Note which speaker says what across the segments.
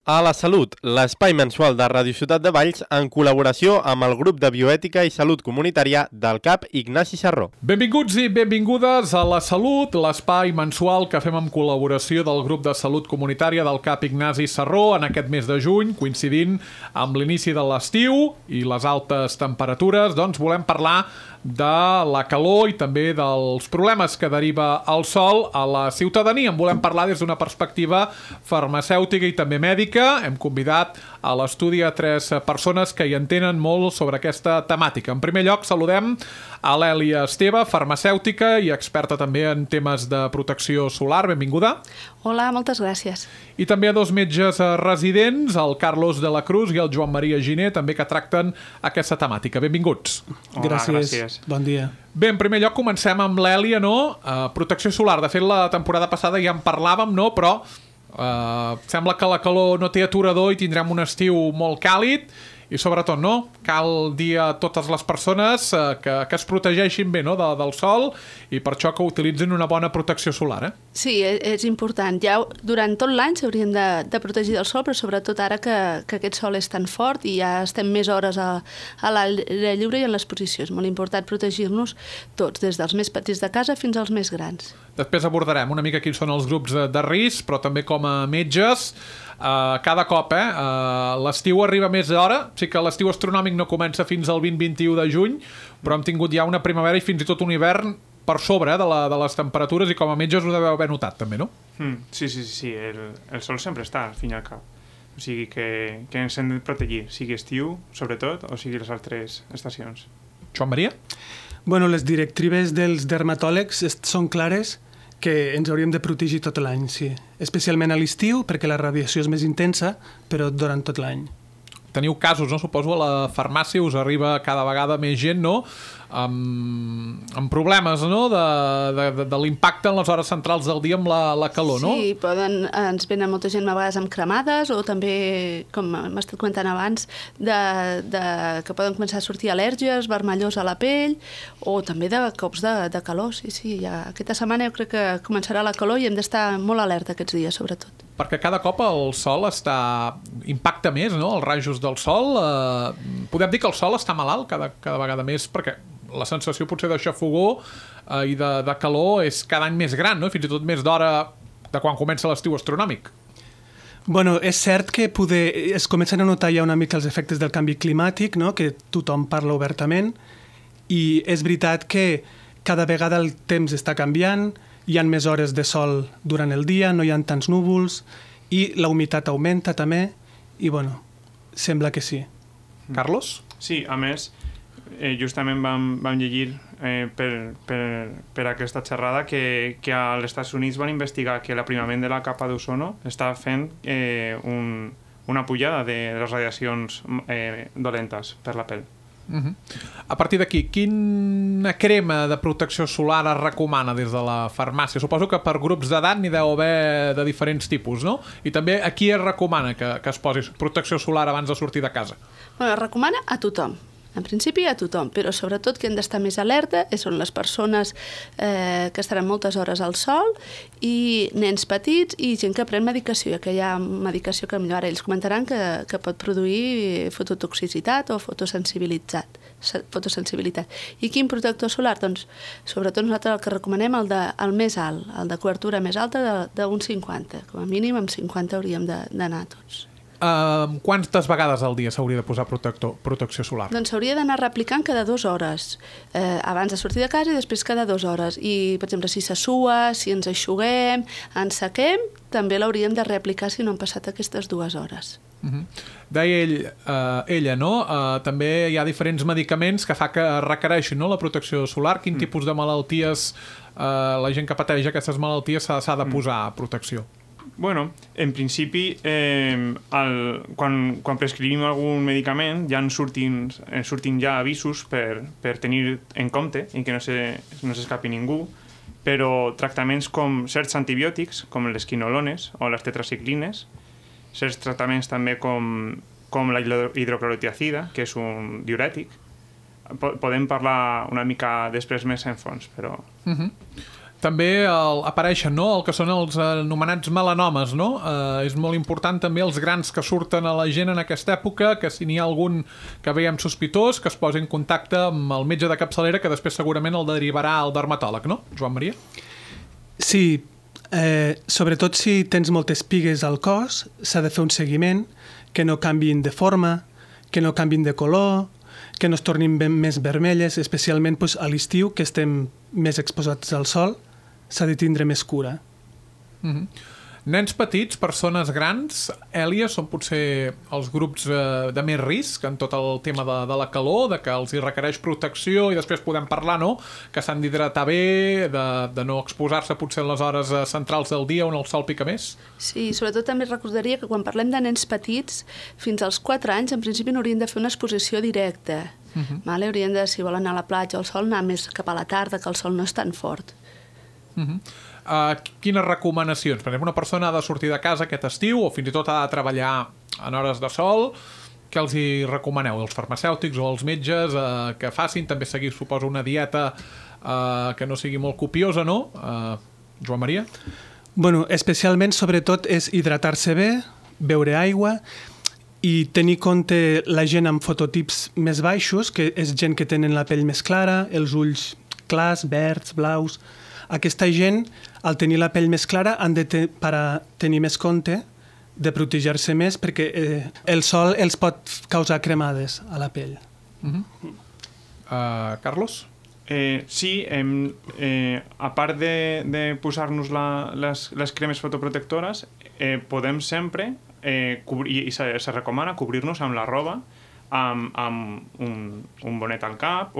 Speaker 1: A la Salut, l'espai mensual de Ràdio Ciutat de Valls en col·laboració amb el grup de bioètica i salut comunitària del CAP Ignasi Sarró.
Speaker 2: Benvinguts i benvingudes a La Salut, l'espai mensual que fem en col·laboració del grup de salut comunitària del CAP Ignasi Sarró en aquest mes de juny, coincidint amb l'inici de l'estiu i les altes temperatures. Doncs volem parlar de la calor i també dels problemes que deriva el sol a la ciutadania. En volem parlar des d'una perspectiva farmacèutica i també mèdica. Hem convidat a l'estudi a 3 persones que hi entenen molt sobre aquesta temàtica. En primer lloc, saludem a l'Èlia Esteve, farmacèutica i experta també en temes de protecció solar. Benvinguda.
Speaker 3: Hola, moltes gràcies.
Speaker 2: I també a 2 metges residents, el Carlos de la Cruz i el Joan Maria Giner, també que tracten aquesta temàtica. Benvinguts.
Speaker 4: Hola, gràcies. Bon dia.
Speaker 2: Bé, en primer lloc comencem amb l'Èlia, no? Protecció solar. De fet, la temporada passada ja en parlàvem, no? Però sembla que la calor no té aturador i tindrem un estiu molt càlid i sobretot, no? Cal dir a totes les persones que es protegeixin bé, no? del sol i per això que utilitzin una bona protecció solar,
Speaker 3: Sí, és important. Ja durant tot l'any s'haurien de protegir del sol, però sobretot ara que aquest sol és tan fort i ja estem més hores a l'aire lliure i en l'exposició. És molt important protegir-nos tots, des dels més petits de casa fins als més grans.
Speaker 2: Després abordarem una mica quins són els grups de risc, però també com a metges, cada cop, l'estiu arriba més d'hora, sí que l'estiu astronòmic no comença fins al 20-21 de juny, però hem tingut ja una primavera i fins i tot un hivern per sobre de les temperatures i com a metges ho deveu haver notat també, no?
Speaker 4: Sí. El sol sempre està, al fin i al cap. O sigui que ens hem de protegir, sigui estiu, sobretot, o sigui les altres estacions.
Speaker 2: Joan Maria?
Speaker 5: Bueno, les directrius dels dermatòlegs són clares que ens hauríem de protegir tot l'any, sí. Especialment a l'estiu, perquè la radiació és més intensa, però durant tot l'any.
Speaker 2: Teniu casos, no? Suposo a la farmàcia us arriba cada vegada més gent, no? Amb problemes, no? De l'impacte en les hores centrals del dia amb la calor, no?
Speaker 3: Sí, ens venen molta gent a vegades amb cremades o també, com hem estat comentant abans, que poden començar a sortir al·lèrgies, vermellós a la pell o també de cops de calor. Sí, ja aquesta setmana jo crec que començarà la calor i hem d'estar molt alerta aquests dies, sobretot.
Speaker 2: Perquè cada cop el sol impacta més, no?, els rajos del sol. Podem dir que el sol està malalt cada vegada més, perquè la sensació potser de xafogor i de calor és cada any més gran, no?, fins i tot més d'hora de quan comença l'estiu astronòmic.
Speaker 5: Bueno, és cert que es comencen a notar ja una mica els efectes del canvi climàtic, no?, que tothom parla obertament, i és veritat que cada vegada el temps està canviant, hi ha més hores de sol durant el dia, no hi ha tants núvols i la humitat augmenta també i, bueno, sembla que sí.
Speaker 2: Carlos?
Speaker 4: Sí, a més, justament vam llegir per aquesta xerrada que als Estats Units van investigar que l'aprimament de la capa d'ozono està fent una pujada de les radiacions dolentes per la pell.
Speaker 2: A partir d'aquí, quina crema de protecció solar es recomana des de la farmàcia? Suposo que per grups d'edat n'hi deu haver de diferents tipus, no? I també a qui es recomana que es posi protecció solar abans de sortir de casa?
Speaker 3: Bueno, es recomana a tothom. En principi a tothom, però sobretot que hem d'estar més alerta són les persones que estaran moltes hores al sol i nens petits i gent que pren medicació, ja que hi ha medicació que millor ara ells comentaran que pot produir fototoxicitat o fotosensibilitat. I quin protector solar? Doncs sobretot nosaltres el que recomanem el més alt, el de cobertura més alta d'un 50, com a mínim amb 50 hauríem d'anar tots.
Speaker 2: Quantes vegades al dia s'hauria de posar protecció solar?
Speaker 3: Doncs s'hauria d'anar replicant cada 2 hores, abans de sortir de casa i després cada 2 hores. I, per exemple, si se sua, si ens eixuguem, ens sequem, també l'hauríem de reaplicar si no han passat aquestes 2 hores.
Speaker 2: Deia ella, no? També hi ha diferents medicaments que fa que requereixin, no?, la protecció solar. Quin tipus de malalties la gent que pateix aquestes malalties s'ha de posar protecció?
Speaker 4: Bueno, en principi, quan prescrivim algun medicament ja ens surtin ja avisos per tenir en compte i que no s'escapi ningú, però tractaments com certs antibiòtics, com les quinolones o les tetraciclines, certs tractaments també com la hidroclorotiazida, que és un diurètic, podem parlar una mica després més en fons, però...
Speaker 2: també apareixen, no?, el que són els anomenats melanomes, no? És molt important també els grans que surten a la gent en aquesta època, que si n'hi ha algun que veiem sospitós, que es posi en contacte amb el metge de capçalera, que després segurament el derivarà al dermatòleg, no, Joan Maria?
Speaker 5: Sí, sobretot si tens moltes pigues al cos, s'ha de fer un seguiment, que no canviïn de forma, que no canviïn de color, que no es tornin més vermelles, especialment doncs, a l'estiu, que estem més exposats al sol, s'ha de tindre més cura.
Speaker 2: Nens petits, persones grans, Èlia, són potser els grups de més risc en tot el tema de la calor, de que els hi requereix protecció, i després podem parlar, no?, que s'han d'hidratar bé, de no exposar-se potser en les hores centrals del dia on el sol pica més?
Speaker 3: Sí, sobretot també recordaria que quan parlem de nens petits, fins als 4 anys, en principi no haurien de fer una exposició directa. Vale? Haurien de, si volen anar a la platja o al sol, anar més cap a la tarda, que el sol no és tan fort.
Speaker 2: Quines recomanacions? Per exemple, una persona ha de sortir de casa aquest estiu o fins i tot ha de treballar en hores de sol. Què els hi recomaneu? Els farmacèutics o els metges que facin també seguir, suposo, una dieta que no sigui molt copiosa, no? Joan Maria?
Speaker 5: Bueno, especialment, sobretot, és hidratar-se bé, beure aigua i tenir compte la gent amb fototips més baixos, que és gent que tenen la pell més clara, els ulls clars, verds, blaus. Aquesta gent, al tenir la pell més clara, han de per a tenir més compte de protegir-se més perquè el sol els pot causar cremades a la pell.
Speaker 2: Carlos?
Speaker 4: Sí, a part de posar-nos les cremes fotoprotectores, podem sempre, i se recomana cobrir-nos amb la roba, amb un bonet al cap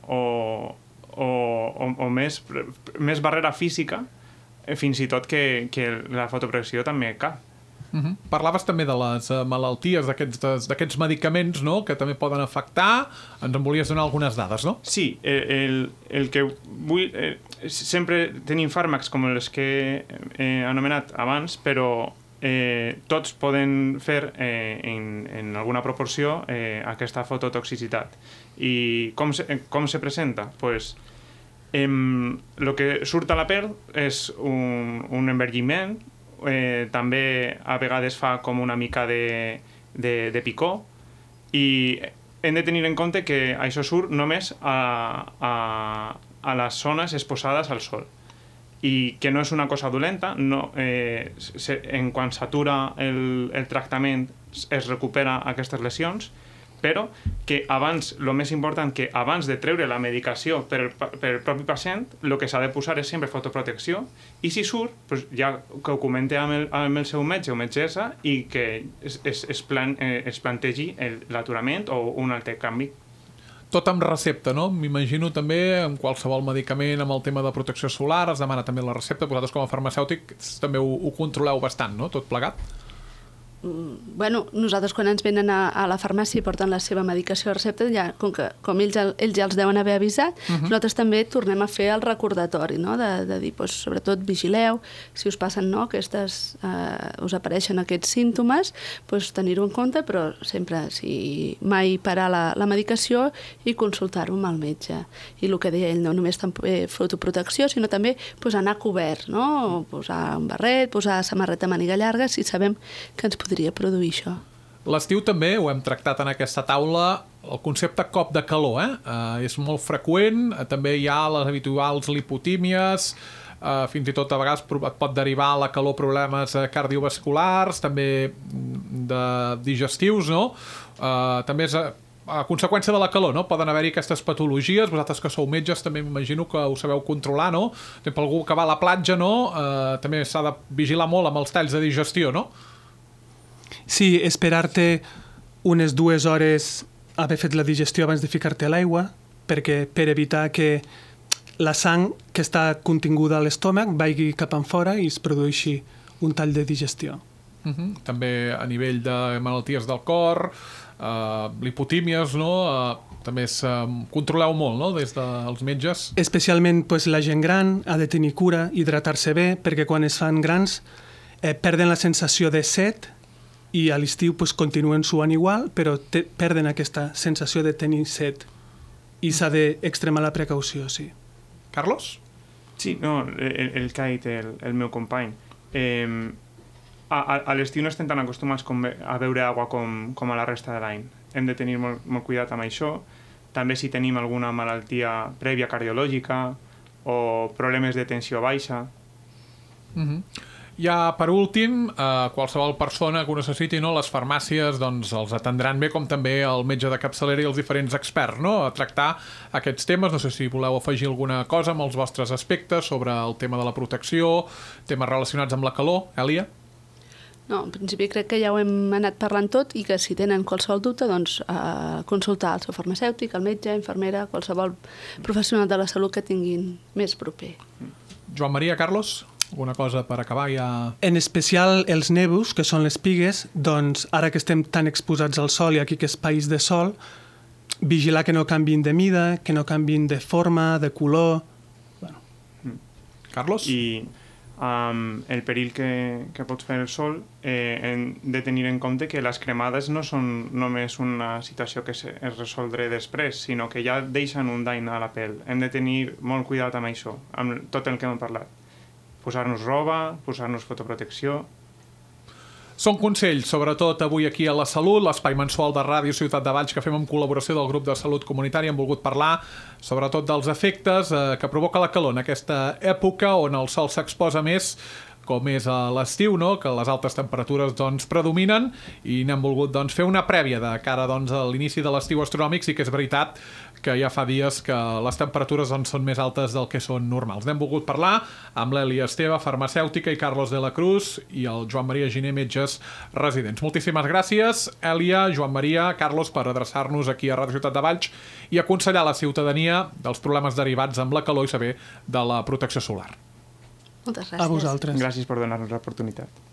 Speaker 4: o més barrera física, fins i tot que la fotoprotecció també cal.
Speaker 2: Parlaves també de les malalties d'aquests medicaments, no?, que també poden afectar. Ens en volies donar algunes dades, no?
Speaker 4: Sí, el que vull... sempre tenim fàrmacs com els que he anomenat abans, però tots poden fer en alguna proporció aquesta fototoxicitat. I com se presenta? Pues, el que surt a la pell és un envelliment, també a vegades fa com una mica de picor, i hem de tenir en compte que això surt només a les zones exposades al sol, i que no és una cosa dolenta. En quan s'atura el tractament es recupera aquestes lesions, però que abans, el més important, que abans de treure la medicació per el propi pacient, el que s'ha de posar és sempre fotoprotecció, i si surt, doncs ja que ho comente amb el seu metge o metgessa i que es plantegi l'aturament o un altre canvi.
Speaker 2: Tot amb recepta, no? M'imagino també amb qualsevol medicament, amb el tema de protecció solar, es demana també la recepta. Vosaltres com a farmacèutic també ho controleu bastant, no?, tot plegat?
Speaker 3: Bueno, nosaltres quan ens venen a la farmàcia i porten la seva medicació a recepta, ja, com ells ja els deuen haver avisat, nosaltres també tornem a fer el recordatori, no?, de dir, doncs, sobretot vigileu, si us passen, no?, us apareixen aquests símptomes, doncs tenir-ho en compte, però sempre, si mai parar la medicació i consultar-ho amb el metge. I el que deia ell, no només també fotoprotecció, sinó també anar cobert, no?, posar un barret, posar samarreta màniga llarga, si sabem que ens podria produir això.
Speaker 2: L'estiu també, ho hem tractat en aquesta taula, el concepte cop de calor, és molt freqüent, també hi ha les habituals lipotímies, fins i tot a vegades et pot derivar la calor problemes cardiovasculars, també de digestius, no? També és a conseqüència de la calor, no? Poden haver-hi aquestes patologies. Vosaltres que sou metges també m'imagino que ho sabeu controlar, no? Per algú que va a la platja, no? També s'ha de vigilar molt amb els talls de digestió, no?
Speaker 5: Sí, esperar-te unes 2 hores haver fet la digestió abans de ficar-te a l'aigua, perquè per evitar que la sang que està continguda a l'estómac vagi cap enfora i es produeixi un tall de digestió.
Speaker 2: També a nivell de malalties del cor, lipotímies, no? També controleu molt, no?, des dels metges.
Speaker 5: Especialment la gent gran ha de tenir cura, hidratar-se bé, perquè quan es fan grans perden la sensació de set i a l'estiu continuen suant igual, però perden aquesta sensació de tenir set i s'ha d'extremar la precaució, sí.
Speaker 2: Carlos?
Speaker 4: Sí, no, el que ha dit el meu company. A l'estiu no estem tan acostumats a beure aigua com a la resta de l'any. Hem de tenir molt cuidat amb això. També si tenim alguna malaltia prèvia cardiològica o problemes de tensió baixa.
Speaker 2: Ja, per últim, qualsevol persona que ho necessiti, no, les farmàcies doncs, els atendran bé, com també el metge de capçalera i els diferents experts, no?, a tractar aquests temes. No sé si voleu afegir alguna cosa amb els vostres aspectes sobre el tema de la protecció, temes relacionats amb la calor. Èlia?
Speaker 3: No, en principi crec que ja ho hem anat parlant tot i que si tenen qualsevol dubte, doncs consultar el seu farmacèutic, el metge, infermera, qualsevol professional de la salut que tinguin més proper.
Speaker 2: Joan Maria, Carlos, alguna cosa per acabar ja?
Speaker 5: En especial els nebus, que són les pigues, doncs ara que estem tan exposats al sol i aquí que és país de sol, vigilar que no canvin de mida, que no canvin de forma, de color... Bueno.
Speaker 2: Carlos?
Speaker 4: I el perill que pot fer el sol, hem de tenir en compte que les cremades no són només una situació que es resoldrà després, sinó que ja deixen un dany a la pell. Hem de tenir molt cuidat amb això, amb tot el que hem parlat. Posar-nos roba, posar-nos fotoprotecció...
Speaker 2: Són consells, sobretot avui aquí a La Salut, l'espai mensual de Ràdio Ciutat de Valls que fem amb col·laboració del grup de salut comunitària. Hem volgut parlar sobretot dels efectes que provoca la calor en aquesta època on el sol s'exposa més, com és a l'estiu, no?, que les altes temperatures doncs, predominen, i n'hem volgut doncs, fer una prèvia de cara doncs, a l'inici de l'estiu astronòmic. Sí que és veritat que ja fa dies que les temperatures doncs, són més altes del que són normals. N'hem volgut parlar amb l'Èlia Esteve, farmacèutica, i Carlos de la Cruz i el Joan Maria Giner, metges residents. Moltíssimes gràcies, Èlia, Joan Maria, Carlos, per adreçar-nos aquí a Ràdio Ciutat de Valls i aconsellar la ciutadania dels problemes derivats amb la calor i saber de la protecció solar.
Speaker 3: Moltes gràcies.
Speaker 5: A vosaltres.
Speaker 4: Gràcies per donar-nos l'oportunitat.